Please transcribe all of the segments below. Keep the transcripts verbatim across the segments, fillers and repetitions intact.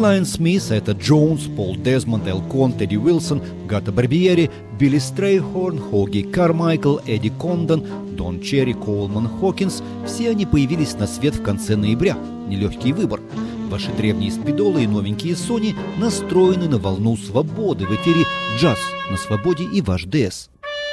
Лайн Смит — это Джонс, Пол Дезмонд, Элкон, Тедди Уилсон, Гата Барбиери, Билли Стрейхорн, Хоги Кармайкл, Эдди Кондон, Дон Черри, Коулман Хокинс — все они появились на свет в конце ноября. Нелегкий выбор. Ваши древние спидолы и новенькие Сони настроены на волну свободы. В эфире джаз на свободе и ваш ДС.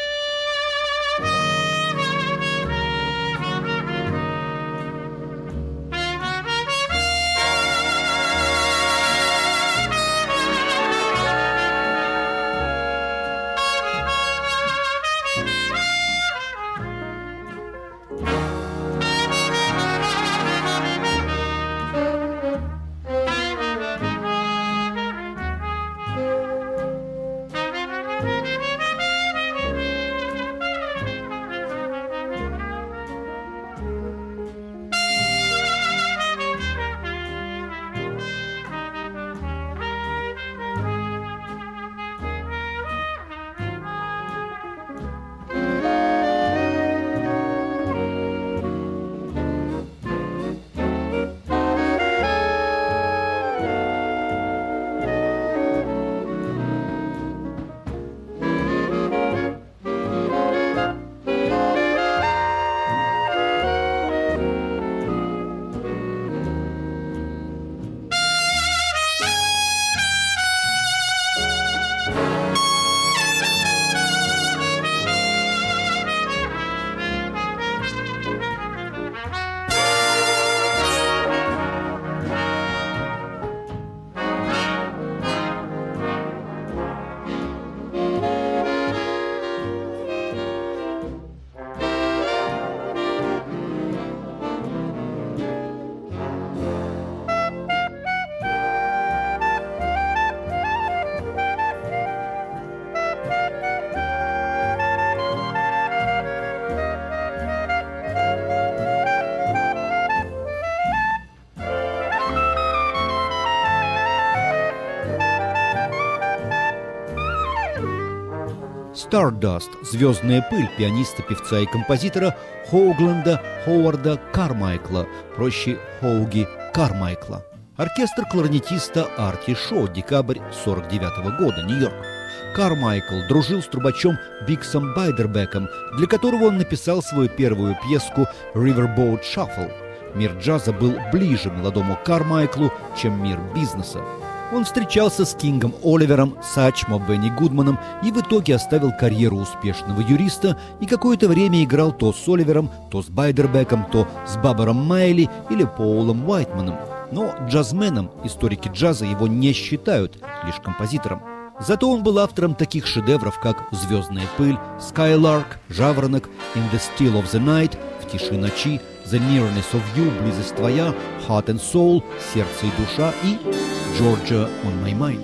Stardust — «Звездная пыль» пианиста, певца и композитора Хоугленда Ховарда Кармайкла, проще Хоуги Кармайкла. Оркестр кларнетиста Арти Шо, декабрь сорок девятого года, Нью-Йорк. Кармайкл дружил с трубачом Биксом Байдербеком, для которого он написал свою первую пьеску «Riverboat Shuffle». Мир джаза был ближе молодому Кармайклу, чем мир бизнеса. Он встречался с Кингом Оливером, Сачмо, Бенни Гудманом и в итоге оставил карьеру успешного юриста и какое-то время играл то с Оливером, то с Байдербеком, то с Бабером Майли или Поулом Уайтманом. Но джазменом историки джаза его не считают, лишь композитором. Зато он был автором таких шедевров, как «Звездная пыль», «Skylark», «Жаворонок», «In the Still of the Night», «В тиши ночи», «The Nearness of You», «Близость твоя», «Heart and Soul», «Сердце и душа» и «Georgia on my mind».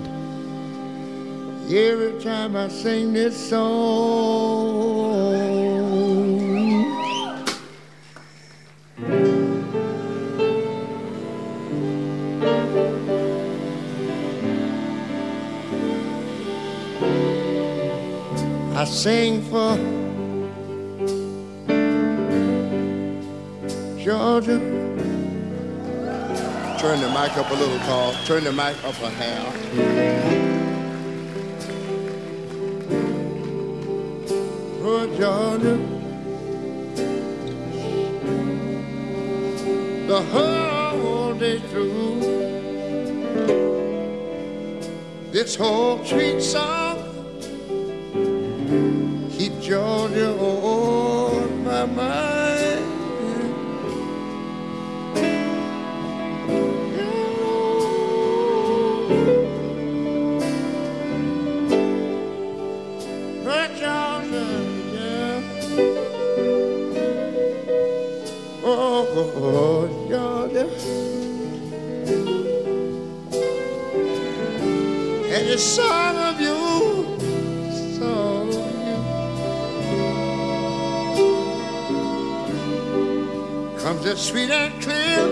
Every time I sing this song, I sing for Georgia. Turn the mic up a little, Carl. Turn the mic up a half. Oh, Georgia, the whole day through, this whole sweet song keep Georgia on my mind. Oh, Georgia, and the song of you, song of you, comes as sweet and clear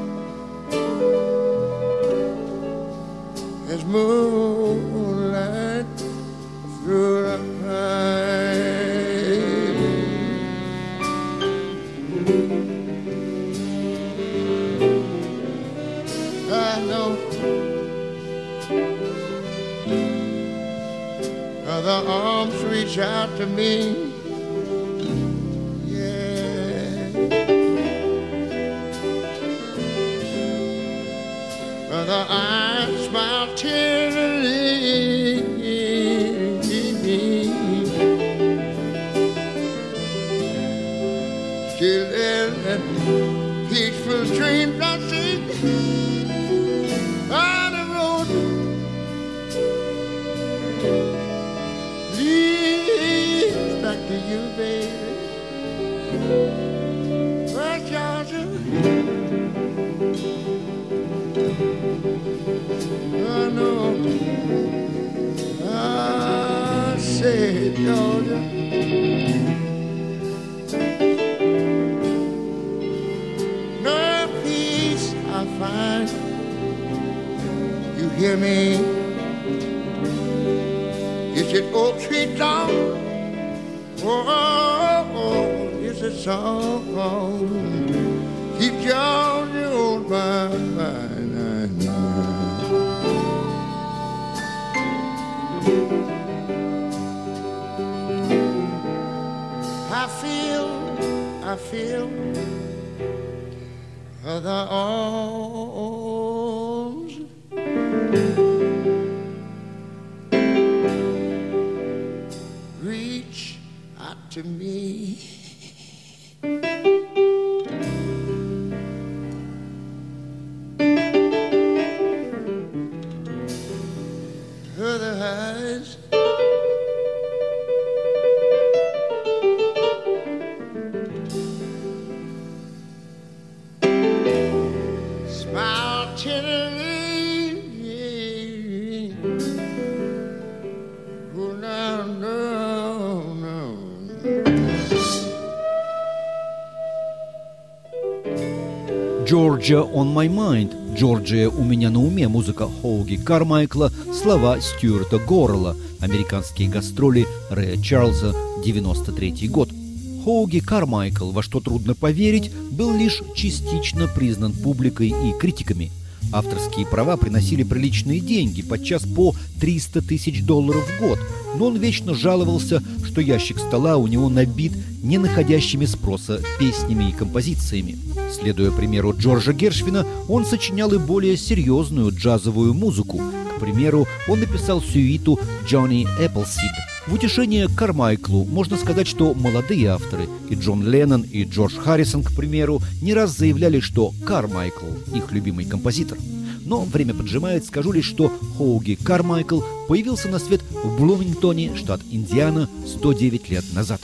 as moonlight through the night. Other arms reach out to me. Yeah. Other eyes smile tenderly. Still in peaceful dreams I see on the road leads back to you, baby. West Georgia, I know. I say, Georgia. I find you hear me. Is it old sweet song? Oh, oh, oh, it's a song. Keep Georgia on my mind. I feel, I feel the arms reach out to me. Other eyes smile tenderly. Oh, no, no, no. Georgia on my mind. Джорджия у меня на уме. Музыка Хоуги Кармайкла, слова Стюарта Горрелла. Американские гастроли Рэя Чарльза, девяносто третий год. Хоуги Кармайкл, во что трудно поверить, был лишь частично признан публикой и критиками. Авторские права приносили приличные деньги, подчас по триста тысяч долларов в год, но он вечно жаловался, что ящик стола у него набит не находящими спроса песнями и композициями. Следуя примеру Джорджа Гершвина, он сочинял и более серьезную джазовую музыку. К примеру, он написал сюиту «Джонни Эпплсид». В утешение Кармайклу можно сказать, что молодые авторы, и Джон Леннон, и Джордж Харрисон, к примеру, не раз заявляли, что Кармайкл – их любимый композитор. Но время поджимает, скажу лишь, что Хоуги Кармайкл появился на свет в Блумингтоне, штат Индиана, сто девять лет назад.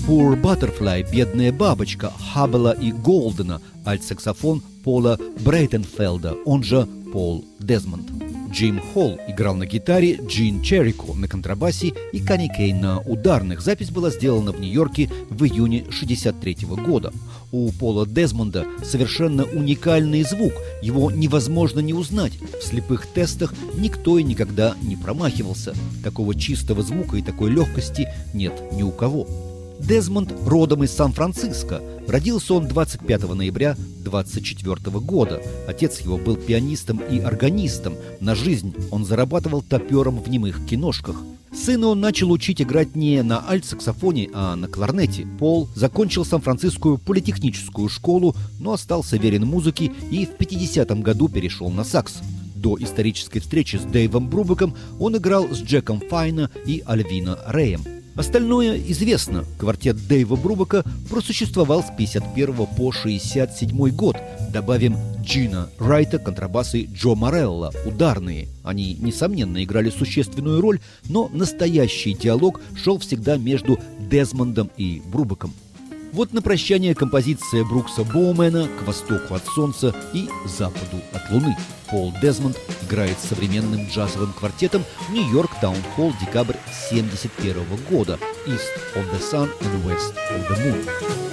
Poor Butterfly, «Бедная бабочка» Хаббела и Голдена, альт-саксофон Пола Брейтенфелда, он же Пол Дезмонд. Джим Холл играл на гитаре, Джин Черрико на контрабасе и Канни Кейн на ударных. Запись была сделана в Нью-Йорке в июне шестьдесят третьего года. У Пола Дезмонда совершенно уникальный звук, его невозможно не узнать. В слепых тестах никто и никогда не промахивался. Такого чистого звука и такой легкости нет ни у кого. Дезмонд родом из Сан-Франциско. Родился он двадцать пятого ноября двадцать четвёртого года. Отец его был пианистом и органистом. На жизнь он зарабатывал топером в немых киношках. Сына он начал учить играть не на альт-саксофоне, а на кларнете. Пол закончил Сан-Францискую политехническую школу, но остался верен музыке и в пятидесятом году перешел на сакс. До исторической встречи с Дэйвом Брубеком он играл с Джеком Файна и Альвино Рэем. Остальное известно. Квартет Дэйва Брубека просуществовал с пятьдесят первого по шестьдесят седьмой год. Добавим Джина Райта, контрабасы Джо Морелло, ударные. Они, несомненно, играли существенную роль, но настоящий диалог шел всегда между Дезмондом и Брубеком. Вот на прощание композиция Брукса Боумена «К востоку от солнца и западу от луны». Пол Дезмонд играет с современным джазовым квартетом в Нью-Йорк Таун-Холл, декабрь семьдесят первого года. East of the Sun and West of the Moon.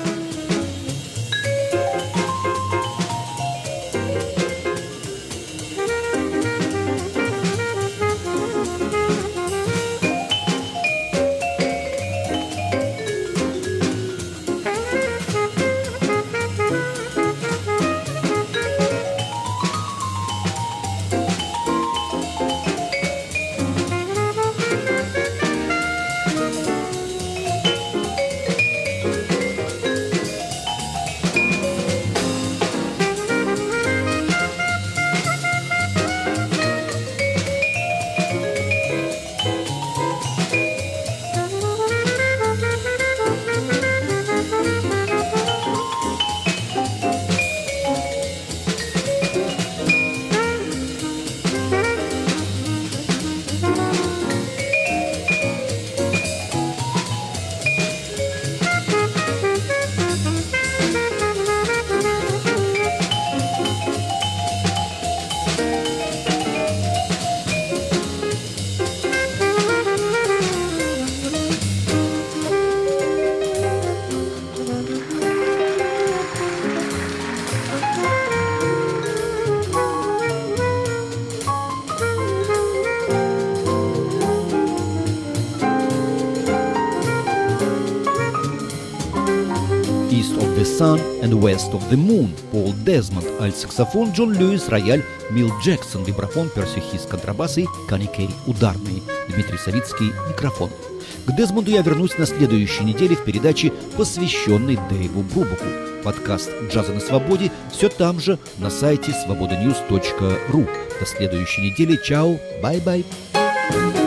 East of the Sun and West of the Moon, Пол Дезмонд, альт-саксофон, Джон Льюис, рояль, Мил Джексон, вибрафон, Перси Хис, контрабасы, Канни Кейн, ударные, Дмитрий Савицкий, микрофон. К Дезмонду я вернусь на следующей неделе в передаче, посвященной Дэйву Брубеку. Подкаст «Джаза на свободе» все там же, на сайте свобода ньюс точка ру. До следующей недели. Чао, бай-бай.